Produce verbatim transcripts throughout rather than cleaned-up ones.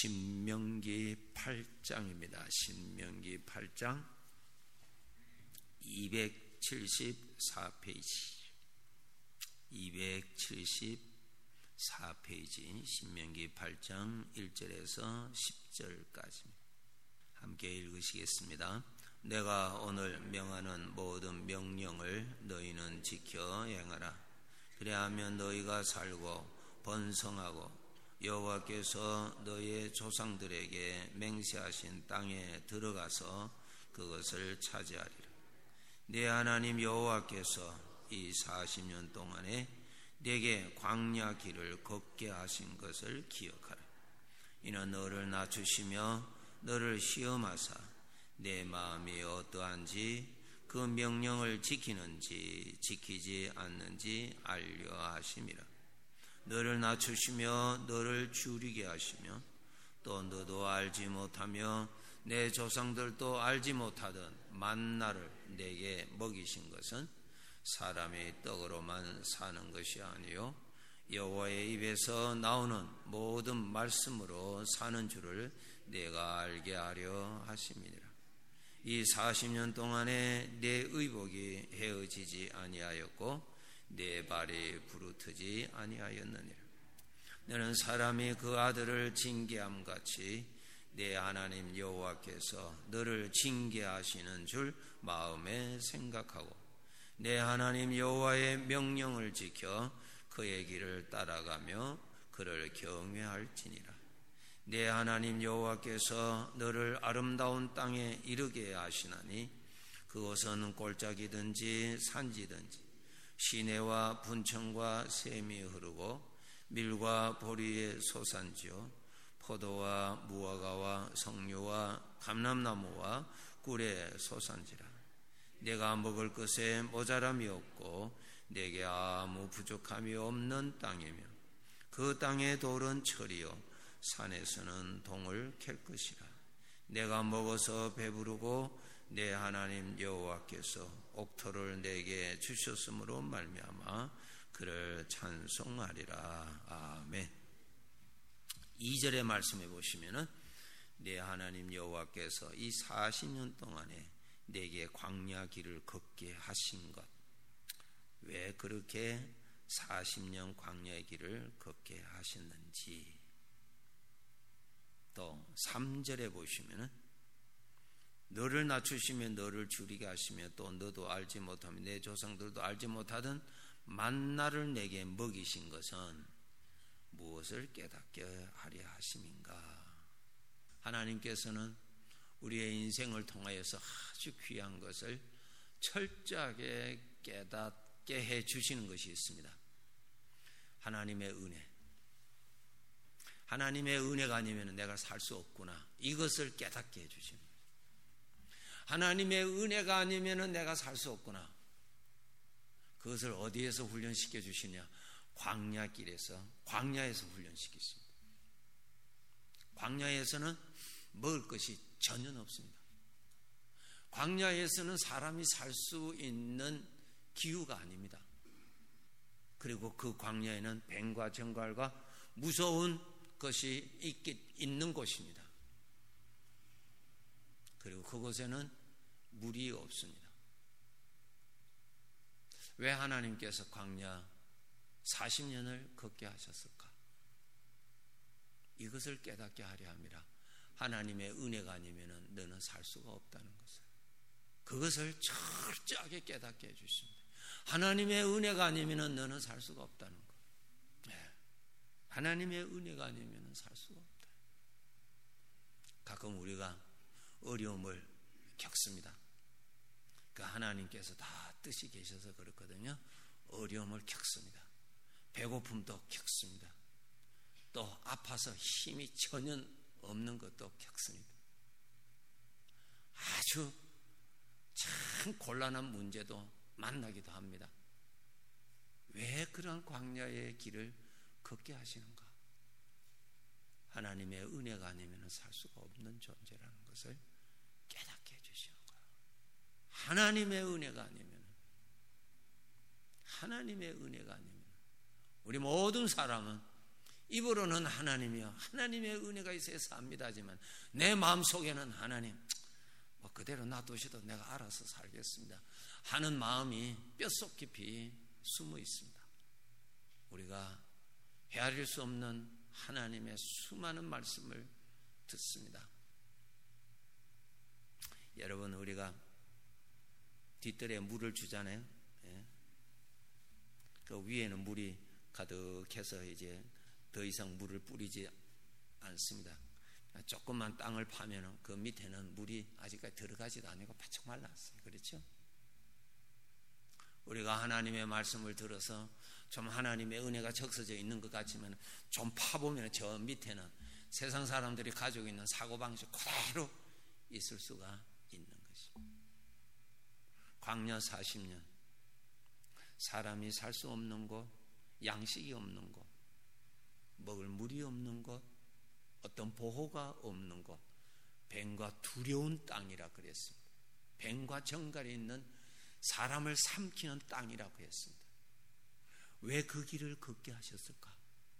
신명기 팔 장입니다. 신명기 팔 장 이백칠십사 페이지 이백칠십사 페이지 신명기 팔 장 일 절에서 십 절까지 함께 읽으시겠습니다. 내가 오늘 명하는 모든 명령을 너희는 지켜 행하라. 그래야면 너희가 살고 번성하고 여호와께서 너희의 조상들에게 맹세하신 땅에 들어가서 그것을 차지하리라. 네 하나님 여호와께서 이 사십 년 동안에 네게 광야 길을 걷게 하신 것을 기억하라. 이는 너를 낮추시며 너를 시험하사 내 마음이 어떠한지 그 명령을 지키는지 지키지 않는지 알려 하심이라. 너를 낮추시며 너를 줄이게 하시며 또 너도 알지 못하며 내 조상들도 알지 못하던 만나를 내게 먹이신 것은 사람의 떡으로만 사는 것이 아니요 여호와의 입에서 나오는 모든 말씀으로 사는 줄을 내가 알게 하려 하심이니라. 이 사십 년 동안에 내 의복이 헤어지지 아니하였고 내 발이 부르트지 아니하였느니라. 너는 사람이 그 아들을 징계함같이 내 하나님 여호와께서 너를 징계하시는 줄 마음에 생각하고 내 하나님 여호와의 명령을 지켜 그의 길을 따라가며 그를 경외할지니라. 내 하나님 여호와께서 너를 아름다운 땅에 이르게 하시나니 그곳은 골짜기든지 산지든지 시내와 분천과 샘이 흐르고 밀과 보리의 소산지요 포도와 무화과와 석류와 감람나무와 꿀의 소산지라. 내가 먹을 것에 모자람이 없고 내게 아무 부족함이 없는 땅이며 그 땅의 돌은 철이요 산에서는 동을 캘 것이라. 내가 먹어서 배부르고 내 하나님 여호와께서 옥토를 내게 주셨으므로 말미암아 그를 찬송하리라. 아멘. 이 절의 말씀해 보시면은 내 하나님 여호와께서 이 사십 년 동안에 내게 광야 길을 걷게 하신 것, 왜 그렇게 사십 년 광야의 길을 걷게 하셨는지, 또 삼 절에 보시면은 너를 낮추시며 너를 줄이게 하시며 또 너도 알지 못하며 내 조상들도 알지 못하던 만나를 내게 먹이신 것은 무엇을 깨닫게 하려 하심인가. 하나님께서는 우리의 인생을 통하여서 아주 귀한 것을 철저하게 깨닫게 해 주시는 것이 있습니다. 하나님의 은혜. 하나님의 은혜가 아니면 내가 살 수 없구나. 이것을 깨닫게 해 주시는 거예요. 하나님의 은혜가 아니면 내가 살 수 없구나. 그것을 어디에서 훈련시켜 주시냐? 광야길에서, 광야에서 훈련시키십니다. 광야에서는 먹을 것이 전혀 없습니다. 광야에서는 사람이 살 수 있는 기후가 아닙니다. 그리고 그 광야에는 뱀과 정갈과 무서운 것이 있기, 있는 곳입니다. 그리고 그곳에는 물이 없습니다. 왜 하나님께서 광야 사십 년을 걷게 하셨을까? 이것을 깨닫게 하려 함이라. 하나님의 은혜가 아니면 너는 살 수가 없다는 것을, 그것을 철저하게 깨닫게 해주십니다. 하나님의 은혜가 아니면 너는 살 수가 없다는 것. 네. 하나님의 은혜가 아니면 살 수가 없다. 가끔 우리가 어려움을 겪습니다. 그 하나님께서 다 뜻이 계셔서 그렇거든요. 어려움을 겪습니다. 배고픔도 겪습니다. 또 아파서 힘이 전혀 없는 것도 겪습니다. 아주 참 곤란한 문제도 만나기도 합니다. 왜 그런 광야의 길을 걷게 하시는가? 하나님의 은혜가 아니면 살 수가 없는 존재라는 것을 깨닫게 해주시는 거예요. 하나님의 은혜가 아니면, 하나님의 은혜가 아니면 우리 모든 사람은 입으로는 하나님이요, 하나님의 은혜가 있어야 삽니다 하지만 내 마음속에는 하나님 뭐 그대로 놔두셔도 내가 알아서 살겠습니다 하는 마음이 뼛속 깊이 숨어 있습니다. 우리가 헤아릴 수 없는 하나님의 수많은 말씀을 듣습니다. 여러분, 우리가 뒷뜰에 물을 주잖아요. 예. 그 위에는 물이 가득해서 이제 더 이상 물을 뿌리지 않습니다. 조금만 땅을 파면 그 밑에는 물이 아직까지 들어가지도 않고 바짝 말랐어요. 그렇죠? 우리가 하나님의 말씀을 들어서 좀 하나님의 은혜가 적셔져 있는 것 같지만 좀 파보면 저 밑에는 세상 사람들이 가지고 있는 사고방식 그대로 있을 수가 있는 것입니다. 광야 사십 년, 사람이 살 수 없는 곳, 양식이 없는 곳, 먹을 물이 없는 곳, 어떤 보호가 없는 곳, 뱀과 두려운 땅이라 그랬습니다. 뱀과 정갈이 있는 사람을 삼키는 땅이라고 했습니다. 왜 그 길을 걷게 하셨을까?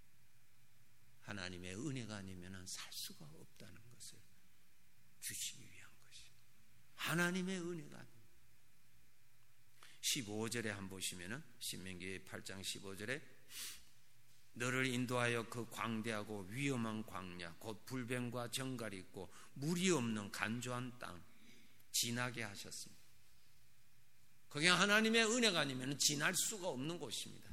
하나님의 은혜가 아니면 살 수가 없다는 것을 주시기 위한 것입니다. 하나님의 은혜가 아닙니다. 십오 절에 한번 보시면은 신명기 팔 장 십오 절에 너를 인도하여 그 광대하고 위험한 광야 곧 불뱀과 정갈이 있고 물이 없는 간조한 땅 지나게 하셨습니다. 그게 하나님의 은혜가 아니면 지날 수가 없는 곳입니다.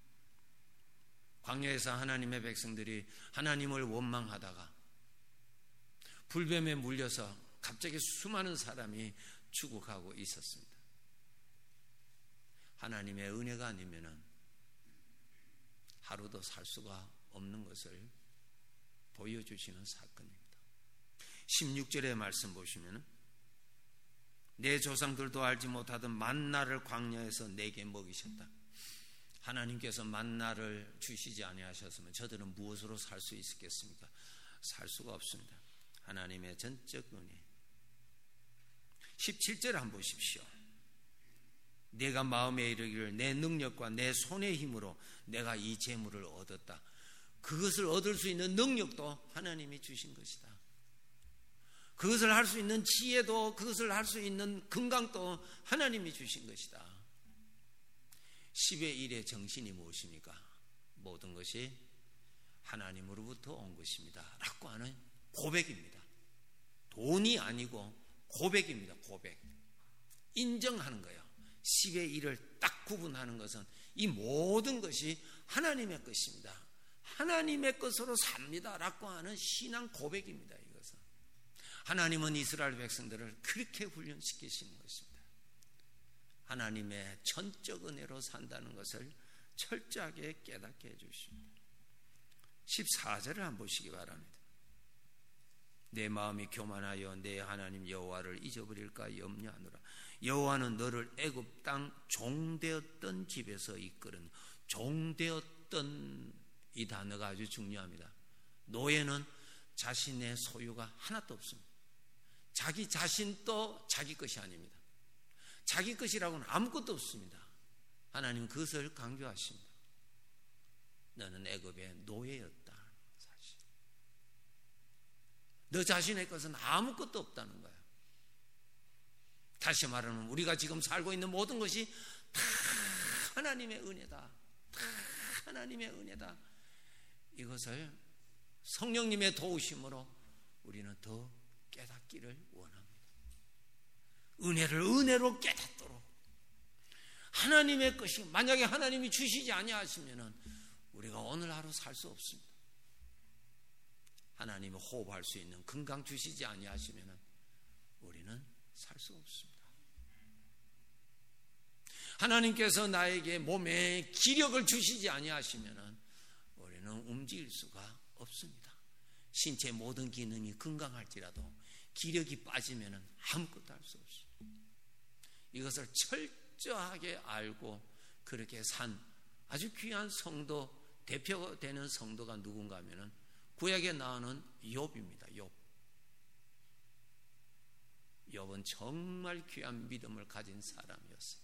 광야에서 하나님의 백성들이 하나님을 원망하다가 불뱀에 물려서 갑자기 수많은 사람이 죽어가고 있었습니다. 하나님의 은혜가 아니면 하루도 살 수가 없는 것을 보여주시는 사건입니다. 십육 절의 말씀 보시면 내 조상들도 알지 못하던 만나를 광야에서 내게 먹이셨다. 하나님께서 만나를 주시지 아니하셨으면 저들은 무엇으로 살 수 있었겠습니까? 살 수가 없습니다. 하나님의 전적 은혜. 십칠 절 한번 보십시오. 내가 마음에 이르기를 내 능력과 내 손의 힘으로 내가 이 재물을 얻었다. 그것을 얻을 수 있는 능력도 하나님이 주신 것이다. 그것을 할 수 있는 지혜도, 그것을 할 수 있는 건강도 하나님이 주신 것이다. 십의 일의 정신이 무엇입니까? 모든 것이 하나님으로부터 온 것입니다 라고 하는 고백입니다. 돈이 아니고 고백입니다. 고백. 인정하는 거예요. 십의 일을 딱 구분하는 것은 이 모든 것이 하나님의 것입니다. 하나님의 것으로 삽니다 라고 하는 신앙 고백입니다. 이것은 하나님은 이스라엘 백성들을 그렇게 훈련시키시는 것입니다. 하나님의 전적 은혜로 산다는 것을 철저하게 깨닫게 해주십니다. 십사 절을 한번 보시기 바랍니다. 내 마음이 교만하여 내 하나님 여호와를 잊어버릴까 염려하노라. 여호와는 너를 애굽 땅 종되었던 집에서 이끌은, 종되었던 이 단어가 아주 중요합니다. 노예는 자신의 소유가 하나도 없습니다. 자기 자신도 자기 것이 아닙니다. 자기 것이라고는 아무것도 없습니다. 하나님은 그것을 강조하십니다. 너는 애굽의 노예였다. 사실 너 자신의 것은 아무것도 없다는 거야. 다시 말하면 우리가 지금 살고 있는 모든 것이 다 하나님의 은혜다. 다 하나님의 은혜다. 이것을 성령님의 도우심으로 우리는 더 깨닫기를 원합니다. 은혜를 은혜로 깨닫도록. 하나님의 것이 만약에 하나님이 주시지 아니하시면은 우리가 오늘 하루 살 수 없습니다. 하나님이 호흡할 수 있는 건강 주시지 아니하시면은 우리는 살 수 없습니다. 하나님께서 나에게 몸에 기력을 주시지 아니하시면은 우리는 움직일 수가 없습니다. 신체 모든 기능이 건강할지라도 기력이 빠지면은 아무것도 할 수 없습니다. 이것을 철저하게 알고 그렇게 산 아주 귀한 성도, 대표되는 성도가 누군가 하면은 구약에 나오는 욥입니다. 욥. 욥은 정말 귀한 믿음을 가진 사람이었어요.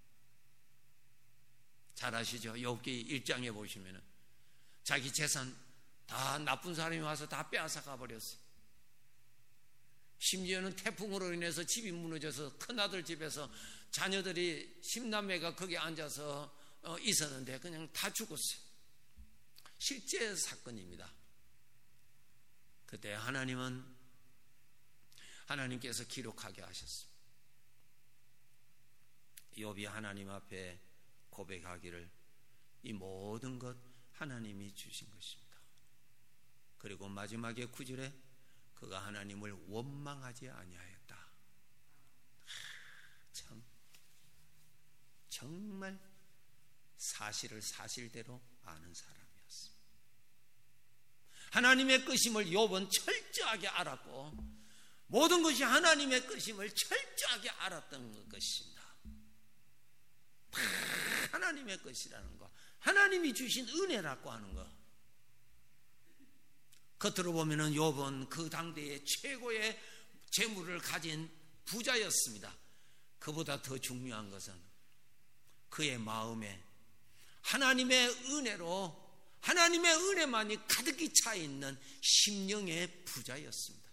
잘 아시죠? 욥기 일 장에 보시면은 자기 재산 다 나쁜 사람이 와서 다 빼앗아 가버렸어요. 심지어는 태풍으로 인해서 집이 무너져서 큰아들 집에서 자녀들이 십남매가 거기 앉아서 있었는데 그냥 다 죽었어요. 실제 사건입니다. 그때 하나님은 하나님께서 기록하게 하셨습니다. 욥이 하나님 앞에 고백하기를 이 모든 것 하나님이 주신 것입니다. 그리고 마지막에 구 절에 그가 하나님을 원망하지 아니하였다. 참 정말 사실을 사실대로 아는 사람이었습니다. 하나님의 것임을 욥은 철저하게 알았고 모든 것이 하나님의 것임을 철저하게 알았던 것입니다. 다 하나님의 것이라는 거, 하나님이 주신 은혜라고 하는 거. 겉으로 보면은 욥은 그 당대의 최고의 재물을 가진 부자였습니다. 그보다 더 중요한 것은 그의 마음에 하나님의 은혜로 하나님의 은혜만이 가득히 차 있는 심령의 부자였습니다.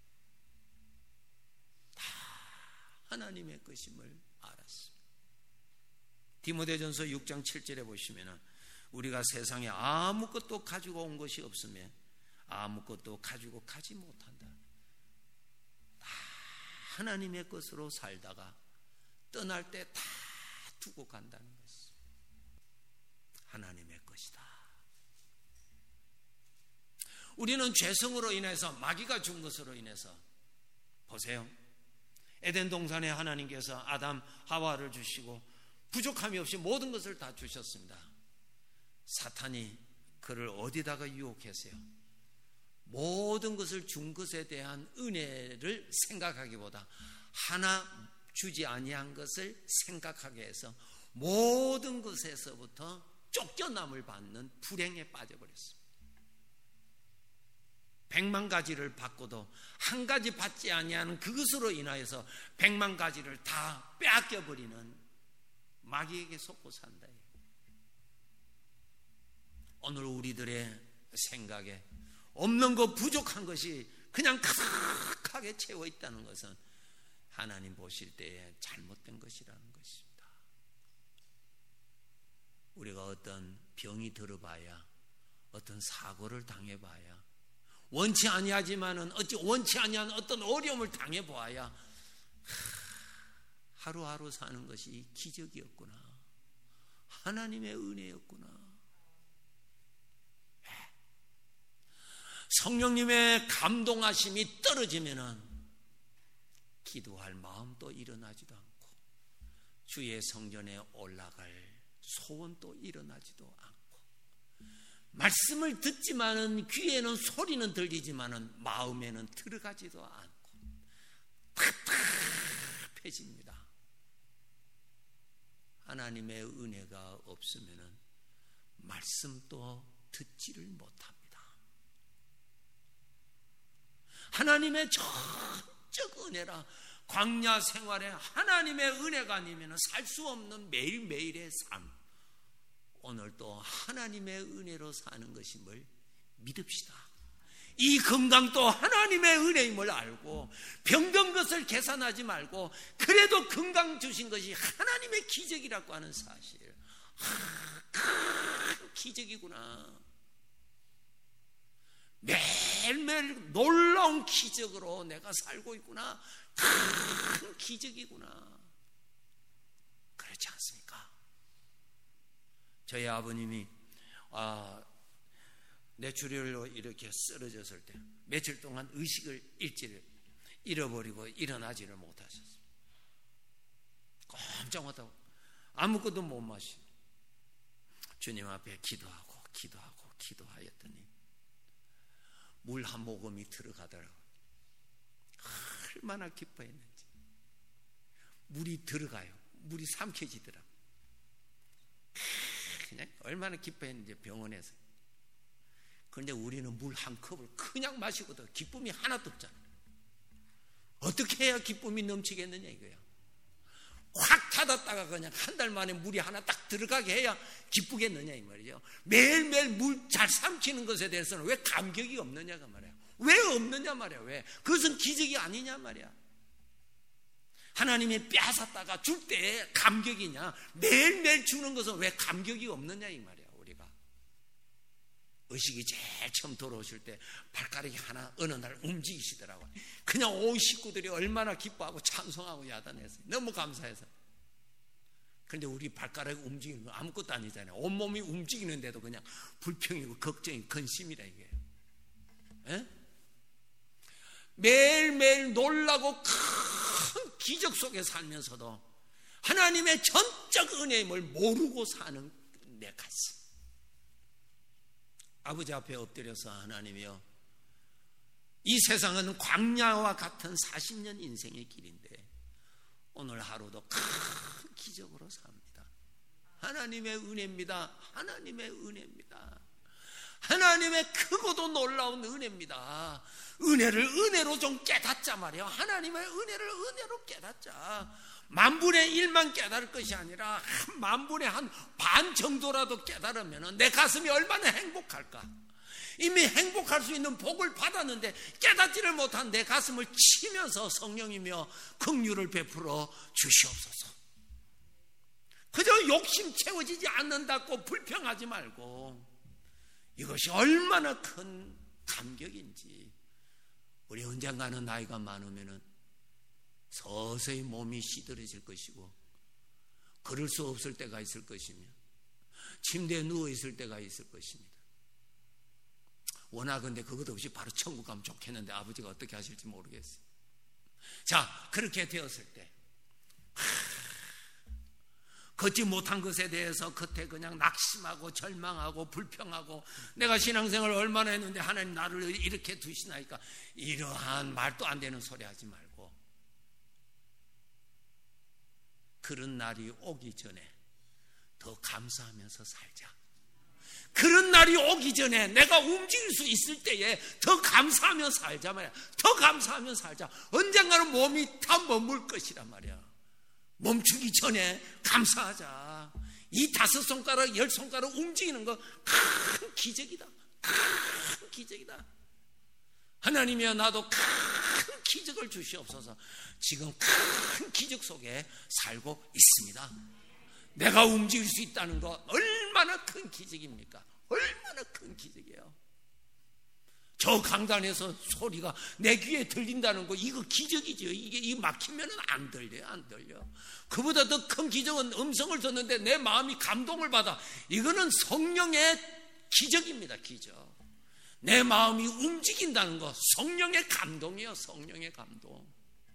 다 하나님의 것임을 알았습니다. 디모데전서 육 장 칠 절에 보시면 우리가 세상에 아무것도 가지고 온 것이 없으면 아무것도 가지고 가지 못한다. 다 하나님의 것으로 살다가 떠날 때 다 두고 간다는 것입니다. 하나님의 것이다. 우리는 죄성으로 인해서 마귀가 준 것으로 인해서 보세요. 에덴 동산에 하나님께서 아담 하와를 주시고 부족함이 없이 모든 것을 다 주셨습니다. 사탄이 그를 어디다가 유혹했어요? 모든 것을 준 것에 대한 은혜를 생각하기보다 하나 주지 아니한 것을 생각하게 해서 모든 것에서부터 쫓겨남을 받는 불행에 빠져버렸습니다. 백만 가지를 받고도 한 가지 받지 아니하는 그것으로 인하여서 백만 가지를 다 빼앗겨버리는 마귀에게 속고 산다. 오늘 우리들의 생각에 없는 것, 부족한 것이 그냥 가득하게 채워 있다는 것은 하나님 보실 때에 잘못된 것이라는 것입니다. 우리가 어떤 병이 들어봐야, 어떤 사고를 당해봐야, 원치 아니하지만은 어찌 원치 아니한 어떤 어려움을 당해보아야 하루하루 사는 것이 기적이었구나, 하나님의 은혜였구나. 성령님의 감동하심이 떨어지면은 기도할 마음도 일어나지도 않고 주의 성전에 올라갈 소원도 일어나지도 않고 말씀을 듣지만은 귀에는 소리는 들리지만은 마음에는 들어가지도 않고 답답해집니다. 하나님의 은혜가 없으면은 말씀도 듣지를 못합니다. 하나님의 전적 은혜라 광야 생활에 하나님의 은혜가 아니면 살 수 없는 매일매일의 삶, 오늘도 하나님의 은혜로 사는 것임을 믿읍시다. 이 건강도 하나님의 은혜임을 알고 병든 것을 계산하지 말고 그래도 건강 주신 것이 하나님의 기적이라고 하는 사실, 아, 큰 기적이구나. 매일매일 놀라운 기적으로 내가 살고 있구나. 큰 기적이구나. 그렇지 않습니까? 저희 아버님이 아, 뇌출혈로 이렇게 쓰러졌을 때 며칠 동안 의식을 잃지를 잃어버리고 일어나지를 못하셨어요. 꼼짝못하고 아무것도 못 마시고 주님 앞에 기도하고 기도하고 기도하였더니 물 한 모금이 들어가더라고요. 얼마나 기뻐했는지. 물이 들어가요. 물이 삼켜지더라고요. 그냥 얼마나 기뻐했는지 병원에서. 그런데 우리는 물 한 컵을 그냥 마시고도 기쁨이 하나도 없잖아요. 어떻게 해야 기쁨이 넘치겠느냐 이거야. 확 닫았다가 그냥 한 달 만에 물이 하나 딱 들어가게 해야 기쁘겠느냐 이 말이죠. 매일매일 물 잘 삼키는 것에 대해서는 왜 감격이 없느냐가 말이야. 왜 없느냐 말이야. 왜? 그것은 기적이 아니냐 말이야. 하나님이 빼앗았다가 줄 때 감격이냐, 매일매일 주는 것은 왜 감격이 없느냐 이 말이야. 우리가 의식이 제일 처음 돌아오실 때 발가락이 하나 어느 날 움직이시더라고요. 그냥 온 식구들이 얼마나 기뻐하고 찬송하고 야단했어요. 너무 감사해서. 그런데 우리 발가락이 움직이는 건 아무것도 아니잖아요. 온몸이 움직이는데도 그냥 불평이고 걱정이 근심이라 이게. 에? 매일매일 놀라고 큰 기적 속에 살면서도 하나님의 전적 은혜임을 모르고 사는 내 가슴. 아버지 앞에 엎드려서 하나님이여, 이 세상은 광야와 같은 사십 년 인생의 길인데 오늘 하루도 큰 기적으로 삽니다. 하나님의 은혜입니다. 하나님의 은혜입니다. 하나님의 크고도 놀라운 은혜입니다. 은혜를 은혜로 좀 깨닫자 말이에요. 하나님의 은혜를 은혜로 깨닫자. 만분의 일만 깨달을 것이 아니라 한 만분의 한 반 정도라도 깨달으면 내 가슴이 얼마나 행복할까. 이미 행복할 수 있는 복을 받았는데 깨닫지를 못한 내 가슴을 치면서 성령이며 긍휼을 베풀어 주시옵소서. 그저 욕심 채워지지 않는다고 불평하지 말고 이것이 얼마나 큰 감격인지. 우리 언젠가는 나이가 많으면 서서히 몸이 시들어질 것이고 걸을 수 없을 때가 있을 것이며 침대에 누워 있을 때가 있을 것입니다. 원하건대 그것 없이 바로 천국 가면 좋겠는데 아버지가 어떻게 하실지 모르겠어요. 자, 그렇게 되었을 때 하, 걷지 못한 것에 대해서 겉에 그냥 낙심하고 절망하고 불평하고 내가 신앙생활을 얼마나 했는데 하나님 나를 이렇게 두시나이까, 이러한 말도 안 되는 소리 하지 말고 그런 날이 오기 전에 더 감사하면서 살자. 그런 날이 오기 전에 내가 움직일 수 있을 때에 더 감사하며 살자 말이야. 더 감사하며 살자. 언젠가는 몸이 다 머물 것이란 말이야. 멈추기 전에 감사하자. 이 다섯 손가락, 열 손가락 움직이는 거 큰 기적이다. 큰 기적이다. 하나님이여, 나도 큰 기적을 주시옵소서. 지금 큰 기적 속에 살고 있습니다. 내가 움직일 수 있다는 거 얼마나 큰 기적입니까? 얼마나 큰 기적이에요. 저 강단에서 소리가 내 귀에 들린다는 거, 이거 기적이죠. 이게 이 막히면 안 들려요, 안 들려. 그보다 더 큰 기적은 음성을 듣는데 내 마음이 감동을 받아. 이거는 성령의 기적입니다, 기적. 내 마음이 움직인다는 거, 성령의 감동이에요, 성령의 감동.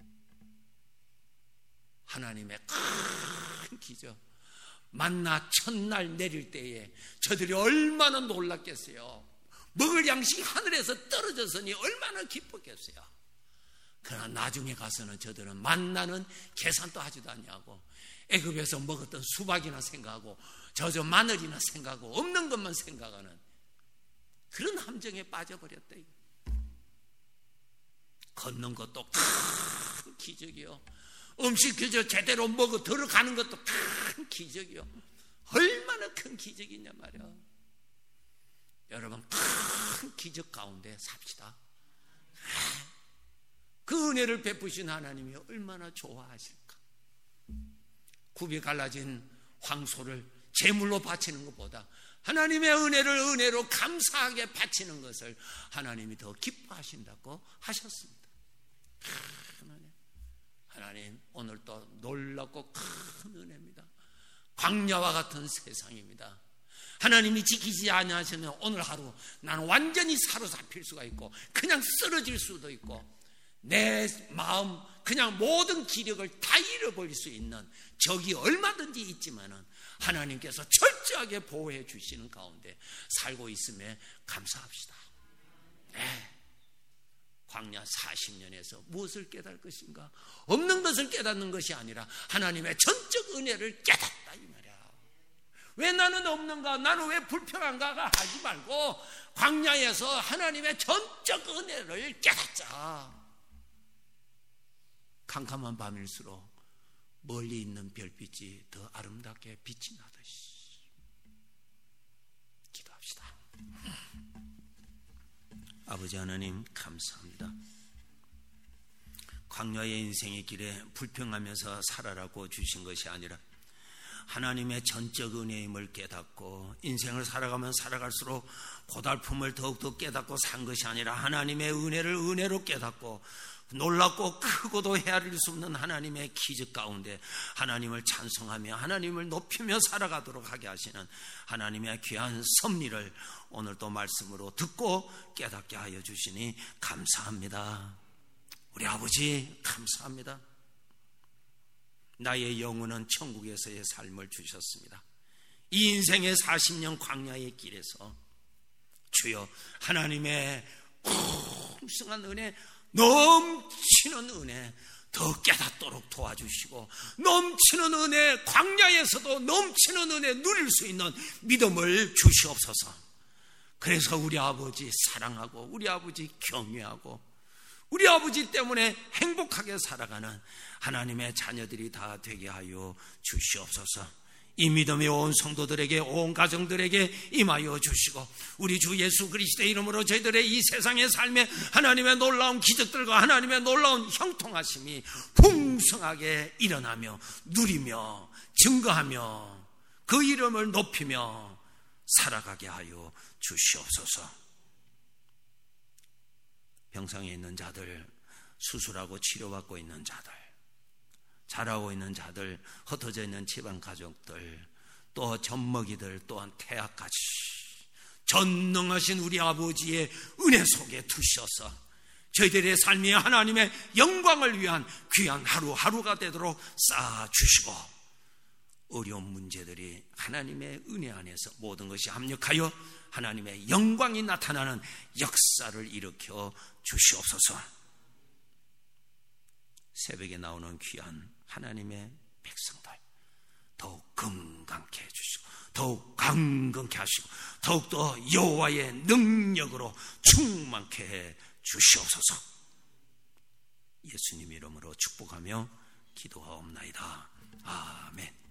하나님의 큰 기적. 만나 첫날 내릴 때에 저들이 얼마나 놀랐겠어요. 먹을 양식이 하늘에서 떨어졌으니 얼마나 기뻤겠어요. 그러나 나중에 가서는 저들은 만나는 계산도 하지도 않냐고, 애굽에서 먹었던 수박이나 생각하고 저저 마늘이나 생각하고 없는 것만 생각하는 그런 함정에 빠져버렸다. 걷는 것도 큰 기적이요. 음식 그저 제대로 먹어 들어가는 것도 큰 기적이요. 얼마나 큰 기적이냐 말이야. 여러분, 큰 기적 가운데 삽시다. 그 은혜를 베푸신 하나님이 얼마나 좋아하실까. 굽이 갈라진 황소를 제물로 바치는 것보다 하나님의 은혜를 은혜로 감사하게 바치는 것을 하나님이 더 기뻐하신다고 하셨습니다. 하나님, 하나님 오늘 또 놀랍고 큰 은혜입니다. 광야와 같은 세상입니다. 하나님이 지키지 아니하시면 오늘 하루 나는 완전히 사로잡힐 수가 있고 그냥 쓰러질 수도 있고 내 마음 그냥 모든 기력을 다 잃어버릴 수 있는 적이 얼마든지 있지만은 하나님께서 철저하게 보호해 주시는 가운데 살고 있음에 감사합시다. 네. 광야 사십 년에서 무엇을 깨달을 것인가? 없는 것을 깨닫는 것이 아니라 하나님의 전적 은혜를 깨닫다 이 말이야. 왜 나는 없는가? 나는 왜 불평한가가 하지 말고 광야에서 하나님의 전적 은혜를 깨닫자. 캄캄한 밤일수록 멀리 있는 별빛이 더 아름답게 빛이 나듯이. 기도합시다. 아버지 하나님 감사합니다. 광야의 인생의 길에 불평하면서 살아라고 주신 것이 아니라 하나님의 전적 은혜임을 깨닫고 인생을 살아가면 살아갈수록 고달픔을 더욱더 깨닫고 산 것이 아니라 하나님의 은혜를 은혜로 깨닫고 놀랍고 크고도 헤아릴 수 없는 하나님의 기적 가운데 하나님을 찬송하며 하나님을 높이며 살아가도록 하게 하시는 하나님의 귀한 섭리를 오늘도 말씀으로 듣고 깨닫게 하여 주시니 감사합니다. 우리 아버지 감사합니다. 나의 영혼은 천국에서의 삶을 주셨습니다. 이 인생의 사십 년 광야의 길에서 주여 하나님의 풍성한 은혜, 넘치는 은혜 더 깨닫도록 도와주시고 넘치는 은혜, 광야에서도 넘치는 은혜 누릴 수 있는 믿음을 주시옵소서. 그래서 우리 아버지 사랑하고 우리 아버지 경외하고 우리 아버지 때문에 행복하게 살아가는 하나님의 자녀들이 다 되게 하여 주시옵소서. 이 믿음의 온 성도들에게 온 가정들에게 임하여 주시고 우리 주 예수 그리스도의 이름으로 저희들의 이 세상의 삶에 하나님의 놀라운 기적들과 하나님의 놀라운 형통하심이 풍성하게 일어나며 누리며 증거하며 그 이름을 높이며 살아가게 하여 주시옵소서. 병상에 있는 자들, 수술하고 치료받고 있는 자들, 자라고 있는 자들, 흩어져 있는 집안 가족들, 또 젖먹이들, 또한 태아까지 전능하신 우리 아버지의 은혜 속에 두셔서 저희들의 삶이 하나님의 영광을 위한 귀한 하루하루가 되도록 쌓아주시고 어려운 문제들이 하나님의 은혜 안에서 모든 것이 합력하여 하나님의 영광이 나타나는 역사를 일으켜 주시옵소서. 새벽에 나오는 귀한 하나님의 백성들 더욱 건강케 해주시고 더욱 강건케 하시고 더욱더 여호와의 능력으로 충만케 해 주시옵소서. 예수님 이름으로 축복하며 기도하옵나이다. 아멘.